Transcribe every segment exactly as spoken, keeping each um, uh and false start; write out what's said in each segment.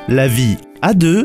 La vie à deux.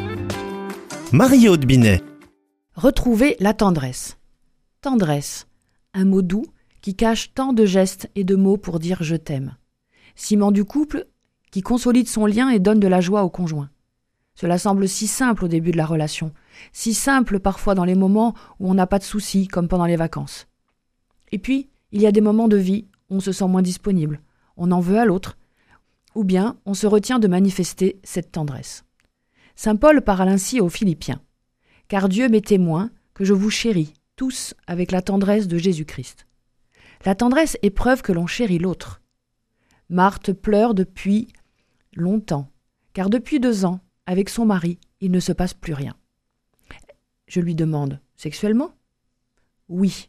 Marie-Aude Binet. Retrouver la tendresse. Tendresse, un mot doux qui cache tant de gestes et de mots pour dire « je t'aime ». Ciment du couple qui consolide son lien et donne de la joie au conjoint. Cela semble si simple au début de la relation, si simple parfois dans les moments où on n'a pas de soucis, comme pendant les vacances. Et puis, il y a des moments de vie où on se sent moins disponible, on en veut à l'autre, ou bien on se retient de manifester cette tendresse. Saint Paul parle ainsi aux Philippiens. « Car Dieu m'est témoin que je vous chéris, tous avec la tendresse de Jésus-Christ. » La tendresse est preuve que l'on chérit l'autre. Marthe pleure depuis longtemps, car depuis deux ans, avec son mari, il ne se passe plus rien. Je lui demande « Sexuellement ?»« Oui, »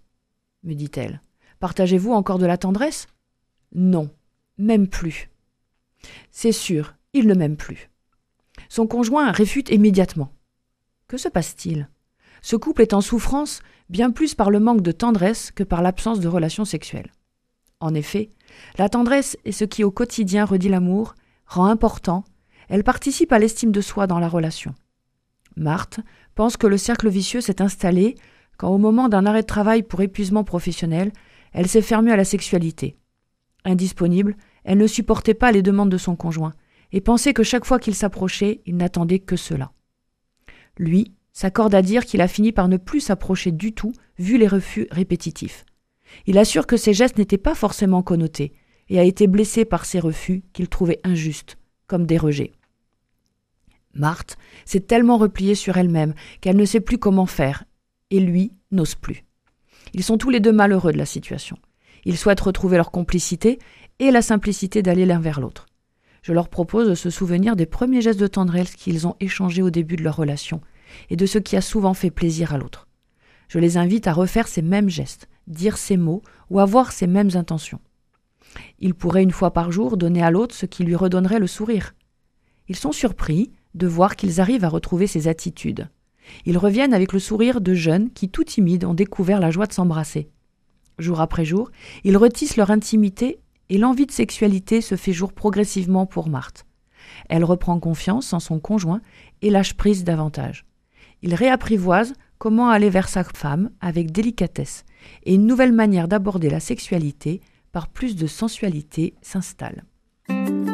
me dit-elle. « Partagez-vous encore de la tendresse ?»« Non, même plus. » C'est sûr, il ne m'aime plus. Son conjoint réfute immédiatement. Que se passe-t-il ? Ce couple est en souffrance bien plus par le manque de tendresse que par l'absence de relations sexuelles. En effet, la tendresse est ce qui au quotidien redit l'amour, rend important, elle participe à l'estime de soi dans la relation. Marthe pense que le cercle vicieux s'est installé quand au moment d'un arrêt de travail pour épuisement professionnel, elle s'est fermée à la sexualité. Indisponible, elle ne supportait pas les demandes de son conjoint et pensait que chaque fois qu'il s'approchait, il n'attendait que cela. Lui s'accorde à dire qu'il a fini par ne plus s'approcher du tout, vu les refus répétitifs. Il assure que ses gestes n'étaient pas forcément connotés et a été blessé par ces refus qu'il trouvait injustes, comme des rejets. Marthe s'est tellement repliée sur elle-même qu'elle ne sait plus comment faire, et lui n'ose plus. Ils sont tous les deux malheureux de la situation. Ils souhaitent retrouver leur complicité et la simplicité d'aller l'un vers l'autre. Je leur propose de se souvenir des premiers gestes de tendresse qu'ils ont échangés au début de leur relation et de ce qui a souvent fait plaisir à l'autre. Je les invite à refaire ces mêmes gestes, dire ces mots ou avoir ces mêmes intentions. Ils pourraient une fois par jour donner à l'autre ce qui lui redonnerait le sourire. Ils sont surpris de voir qu'ils arrivent à retrouver ces attitudes. Ils reviennent avec le sourire de jeunes qui, tout timides, ont découvert la joie de s'embrasser. Jour après jour, ils retissent leur intimité et l'envie de sexualité se fait jour progressivement pour Marthe. Elle reprend confiance en son conjoint et lâche prise davantage. Il réapprivoise comment aller vers sa femme avec délicatesse et une nouvelle manière d'aborder la sexualité par plus de sensualité s'installe.